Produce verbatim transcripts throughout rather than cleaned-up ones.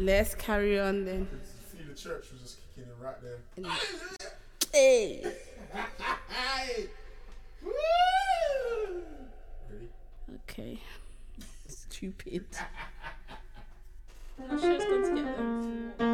Let's carry on then. I could feel the church was just kicking in right there. Hey. Hey. Woo! Ready? Okay. Stupid. I'm sure it's going to get them.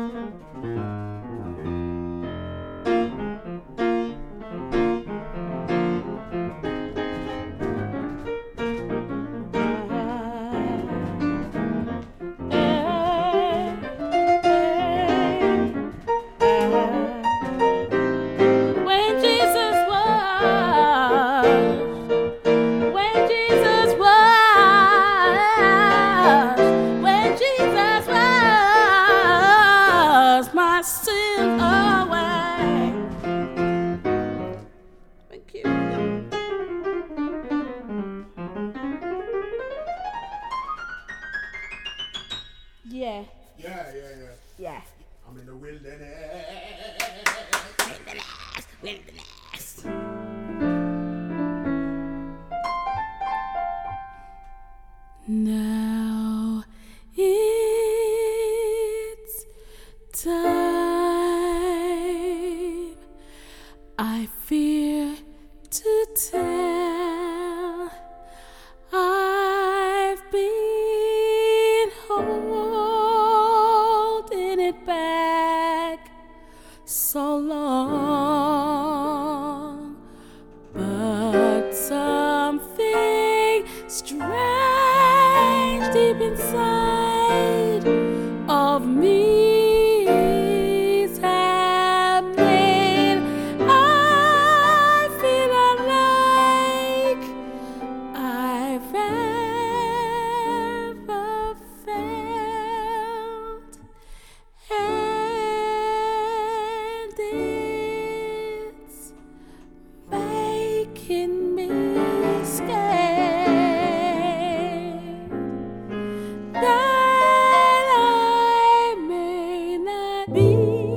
Yeah. Yeah, yeah, yeah. Yeah. I'm in the wilderness. Wilderness. Wilderness. Now it's time. I fear to tell. I've been holding it back so long, but something strange deep inside of me is happening. I feel unlike I've ever felt, and it's making me scared that I may not be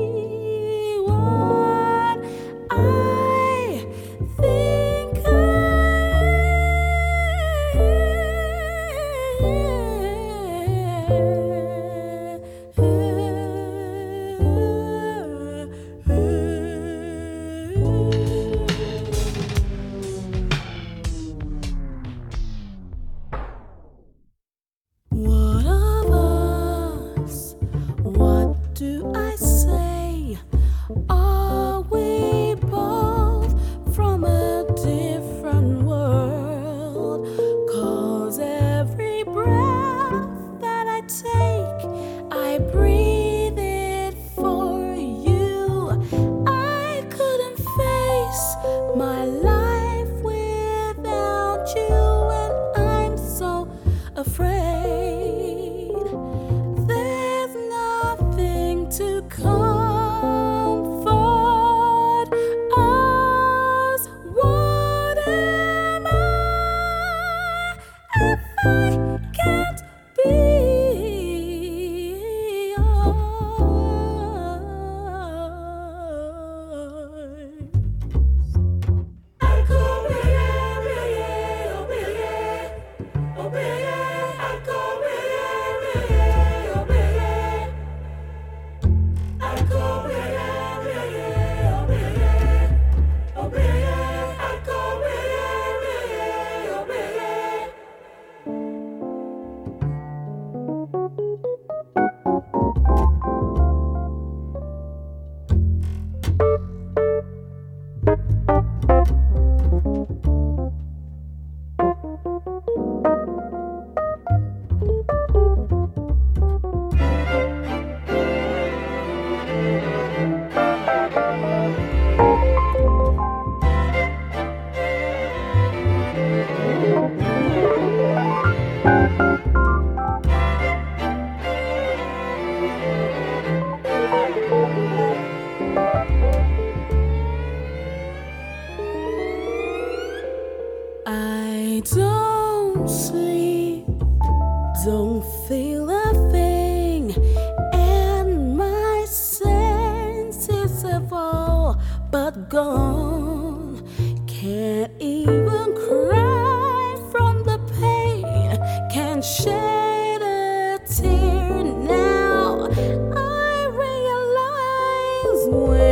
what I think I What of us? What do I say? Are we both from a different world? 'Cause every breath that I take, I breathe it for you. I couldn't face my life without you, and I'm so afraid. There's nothing to comfort us. What am I if I can't be yours? I go I don't sleep, don't feel a thing, and my senses have all but gone. Can't even cry from the pain, can't shed a tear now. when